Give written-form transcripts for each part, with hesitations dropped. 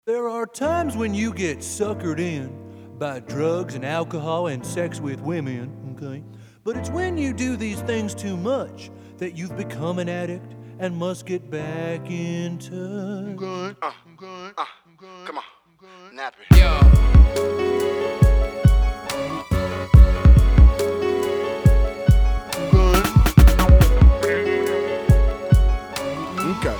There are times when you get suckered in by drugs and alcohol and sex with women, okay? But it's when you do these things too much that you've become an addict and must get back in touch. I'm good. Come on. Nap it. Yo. Okay.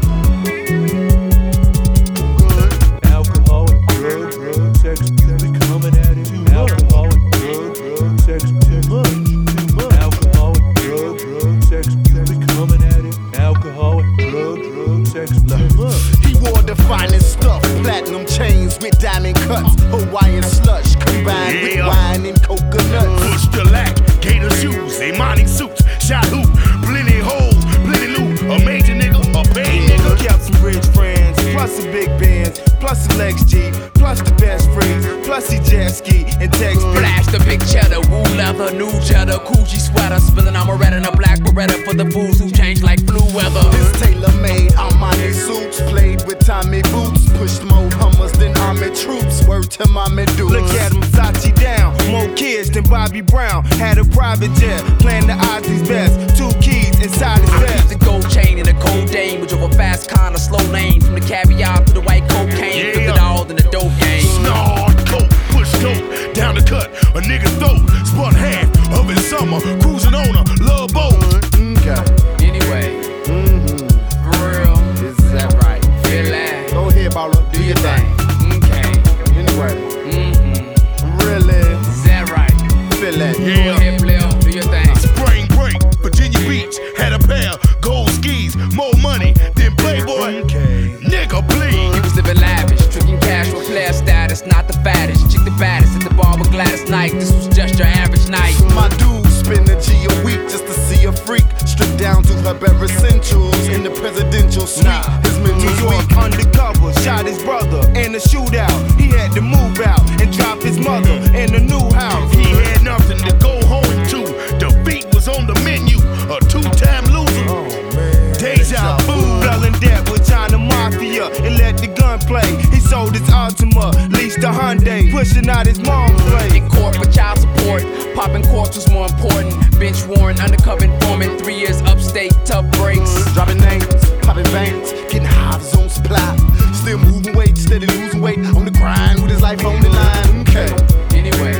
Alcohol and drug, sex, you become an addict. Alcohol and drug, sex, too much. Alcohol and drug, sex, you become an addict. Alcohol and drug, sex, too much. He wore the finest stuff, platinum chains with diamond cuts, Hawaiian slush combined with wine and coconuts. Push the lack, gator shoes, Imani suits, shot hoop, plenty holes, plenty loot, a major nigga, a paid nigga. Kept some rich friends, plus the big bands, plus the Lex G, plus the best friends, plus he jet ski and text Flash the big cheddar, wool leather, new cheddar, Coochie sweater, spilling Amaretta and a black Beretta for the fools who change like flu weather. This tailor-made Armani suits, played with Tommy boots, pushed more Hummers than army troops. Word to Mommy Dukes. Look at him, Sachi down, more kids than Bobby Brown. Had a private jet, playing the Ozzy's best. 2 keys inside his I keep vest. the gold chain in a cold dame, which over fast con, a slow lane, from the caviar to the white cocaine, put it all in the dope game. Snarl, coke, push dope, down the cut, a nigga throat, spun half of his summer, cruising on a love boat. Okay. Anyway, for real, Is that right? feel that, Go ahead, baller. Do your thing. okay, Anyway. Really? is that right? Feel that. Go ahead, Blair, do your thing. Spring break, Virginia Beach, had a pair, gold skis, more money than Playboy. Nigga, He please. was living lavish, tricking cash with player status, not the fattest. Chick the baddest at the bar with Gladys Knight. This was just your average night. My dude spend a G a week just to see a freak. Stripped down to her bare essentials in the presidential suite. His New mental's York weak. undercover, shot his brother in a shootout. He had to move out and drop his mother in a new house. He had nothing to go home to. Defeat was on the menu. A 2-time loser. Deja vu. Fell in debt with China Mafia and let the gun play. He sold his Altima, leased a Hyundai, pushing out his mom's play. In court for child support, popping corks was more important. Bench warrant, undercover informant, 3 years upstate, tough breaks. Dropping names, popping veins, getting high of his own supply. Still moving weight, steady losing weight on the grind with his life on the line. Okay. Anyway,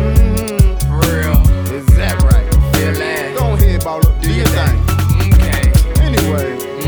for real, Is that right? feel that, Go ahead, baller. Do your thing. okay, Anyway.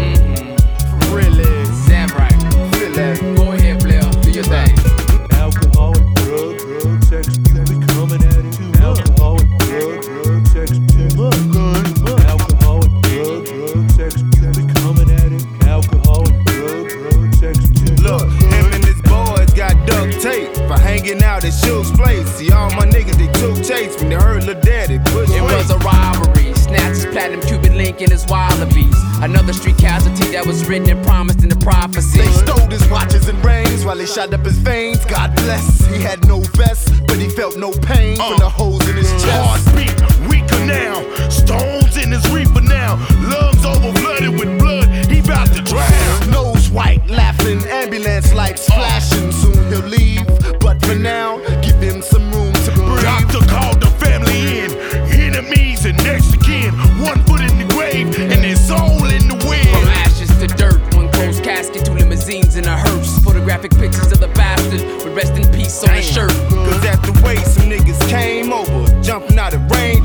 Really? is that right? Feel that. Go ahead, Blair, do your thing. Alcohol and drug, sex, you become an addict. Alcohol and drug, sex, too much. Alcohol and drug, sex, you become an addict. Alcohol and drug, sex, too much. Look, him and his boys got duct tape for hanging out at Shoes Place. See, all my niggas, they took chase when they heard Lil Daddy push It was a robbery. Snatched his platinum Cuban link in his wallabies. Another street casualty that was written and promised in the prophecy. They stole his watches and rings while they shot up his veins. God bless, he had no vest, but he felt no pain from the holes in his chest. Heartbeat, weaker now. Stones in his reaper now. Lungs over flooded with blood. He bout to drown. Nose white, laughing, ambulance lights flashing. Soon he'll leave, but for now, give him some room to breathe. Doctor called the family in. Enemies and next again. 1 foot in the grave and his soul in the From wind. ashes to dirt, one closed casket, 2 limousines in a hearse. Photographic pictures of the bastard with rest in peace on his shirt. Cause at the way some niggas came over, jumping out of Range